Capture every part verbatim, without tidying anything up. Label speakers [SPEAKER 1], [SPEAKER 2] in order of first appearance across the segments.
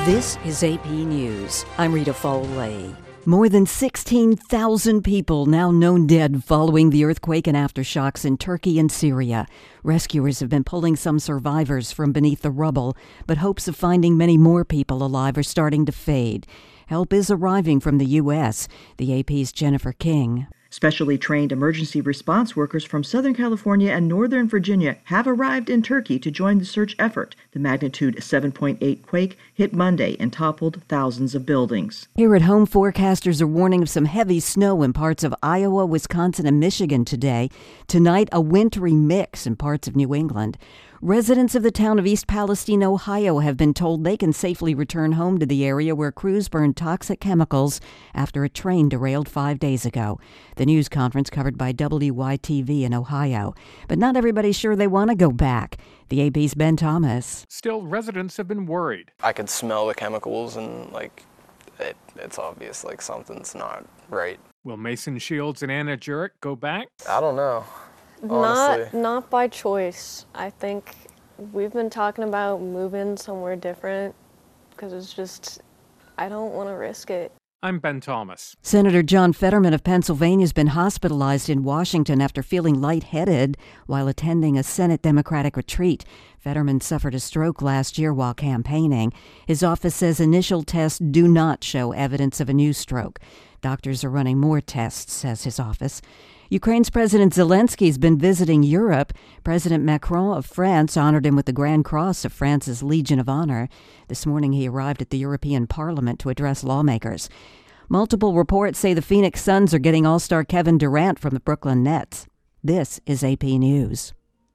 [SPEAKER 1] This is A P News. I'm Rita Foley. More than sixteen thousand people now known dead following the earthquake and aftershocks in Turkey and Syria. Rescuers have been pulling some survivors from beneath the rubble, but hopes of finding many more people alive are starting to fade. Help is arriving from the U S. The A P's Jennifer King.
[SPEAKER 2] Specially trained emergency response workers from Southern California and Northern Virginia have arrived in Turkey to join the search effort. The magnitude seven point eight quake hit Monday and toppled thousands of buildings.
[SPEAKER 1] Here at home, forecasters are warning of some heavy snow in parts of Iowa, Wisconsin, and Michigan today. Tonight, a wintry mix in parts of New England. Residents of the town of East Palestine, Ohio, have been told they can safely return home to the area where crews burned toxic chemicals after a train derailed five days ago. The news conference covered by W Y T V in Ohio. But not everybody's sure they want to go back. The A P's Ben Thomas.
[SPEAKER 3] Still, residents have been worried.
[SPEAKER 4] I could smell the chemicals and, like, it, it's obvious, like, something's not right.
[SPEAKER 3] Will Mason Shields and Anna Jurek go back?
[SPEAKER 4] I don't know. Honestly.
[SPEAKER 5] Not not by choice. I think we've been talking about moving somewhere different because it's just, I don't want to risk it.
[SPEAKER 3] I'm Ben Thomas.
[SPEAKER 1] Senator John Fetterman of Pennsylvania has been hospitalized in Washington after feeling lightheaded while attending a Senate Democratic retreat. Fetterman suffered a stroke last year while campaigning. His office says initial tests do not show evidence of a new stroke. Doctors are running more tests, says his office. Ukraine's President Zelensky has been visiting Europe. President Macron of France honored him with the Grand Cross of France's Legion of Honor. This morning he arrived at the European Parliament to address lawmakers. Multiple reports say the Phoenix Suns are getting all-star Kevin Durant from the Brooklyn Nets. This is A P News.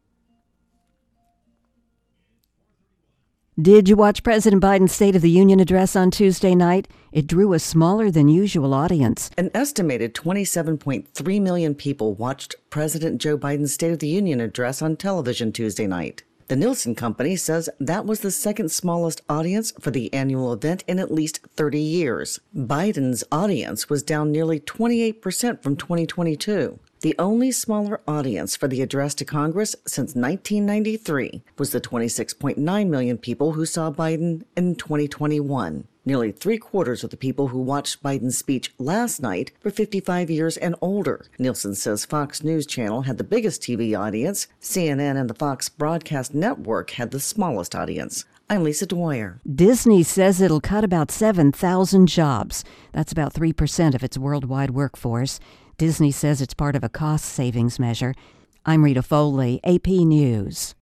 [SPEAKER 1] Did you watch President Biden's State of the Union address on Tuesday night? It drew a smaller than usual audience.
[SPEAKER 6] An estimated twenty-seven point three million people watched President Joe Biden's State of the Union address on television Tuesday night. The Nielsen Company says that was the second smallest audience for the annual event in at least thirty years. Biden's audience was down nearly twenty-eight percent from twenty twenty-two. The only smaller audience for the address to Congress since nineteen ninety-three was the twenty-six point nine million people who saw Biden in twenty twenty-one. Nearly three-quarters of the people who watched Biden's speech last night were fifty-five years and older. Nielsen says Fox News Channel had the biggest T V audience. C N N and the Fox Broadcast Network had the smallest audience. I'm Lisa Dwyer.
[SPEAKER 1] Disney says it'll cut about seven thousand jobs. That's about three percent of its worldwide workforce. Disney says it's part of a cost savings measure. I'm Rita Foley, A P News.